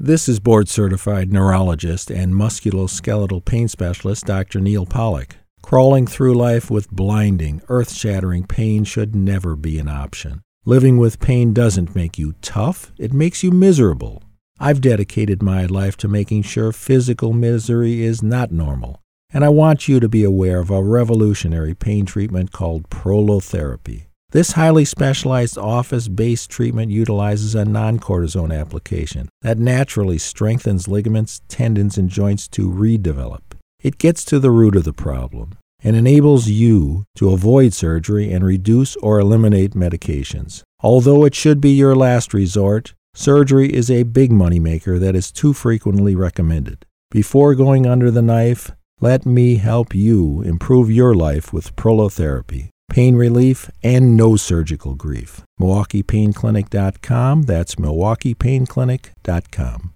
This is board-certified neurologist and musculoskeletal pain specialist Dr. Neil Pollack. Crawling through life with blinding, earth-shattering pain should never be an option. Living with pain doesn't make you tough, it makes you miserable. I've dedicated my life to making sure physical misery is not normal, and I want you to be aware of a revolutionary pain treatment called prolotherapy. This highly specialized office-based treatment utilizes a non-cortisone application that naturally strengthens ligaments, tendons, and joints to redevelop. It gets to the root of the problem and enables you to avoid surgery and reduce or eliminate medications. Although it should be your last resort, surgery is a big moneymaker that is too frequently recommended. Before going under the knife, let me help you improve your life with prolotherapy. Pain relief and no surgical grief. MilwaukeePainClinic.com. That's MilwaukeePainClinic.com.